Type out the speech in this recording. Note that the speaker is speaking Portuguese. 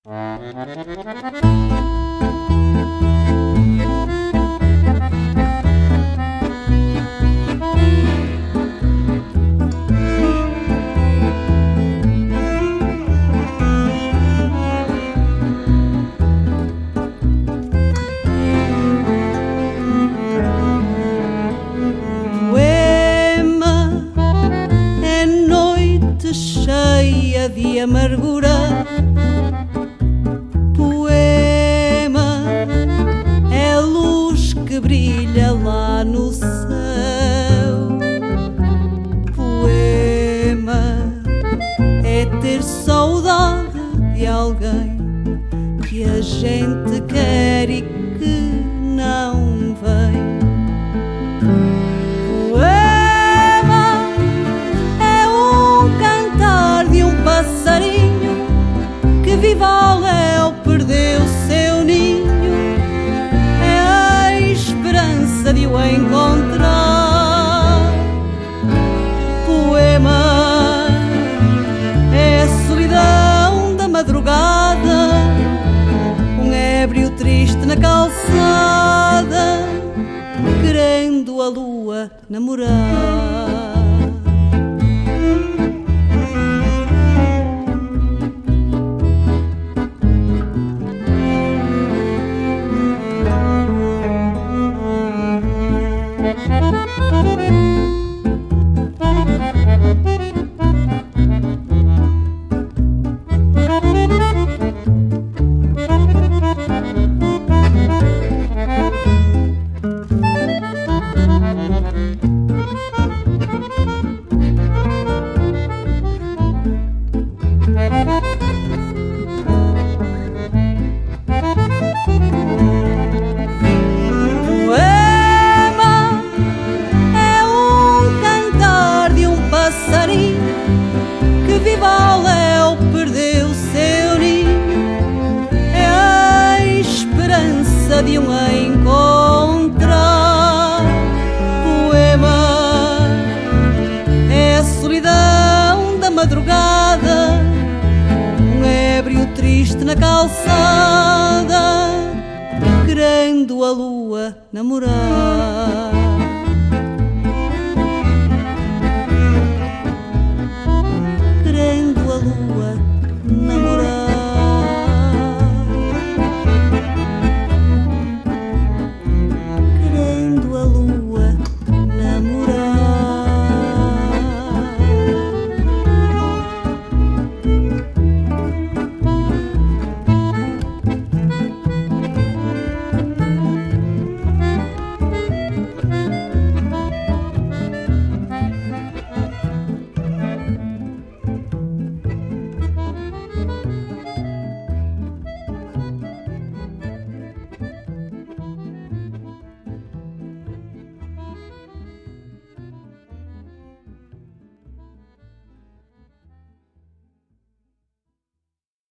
Poema é noite cheia de amargura. Poema é luz que brilha lá no céu. Poema é ter saudade de alguém que a gente quer e que não vem. Poema é um cantar de um passarinho que vive ao léu, perdeu seu ninho. É a esperança de o encontrar. Poema é a solidão da madrugada, um ébrio triste na calçada, querendo a lua namorar. Poema é um cantar de um passarinho que vive ao léu, perdeu seu ninho. É a esperança de um encontrar. Poema é a solidão da madrugada, um ébrio triste na calçada, querendo a lua namorar.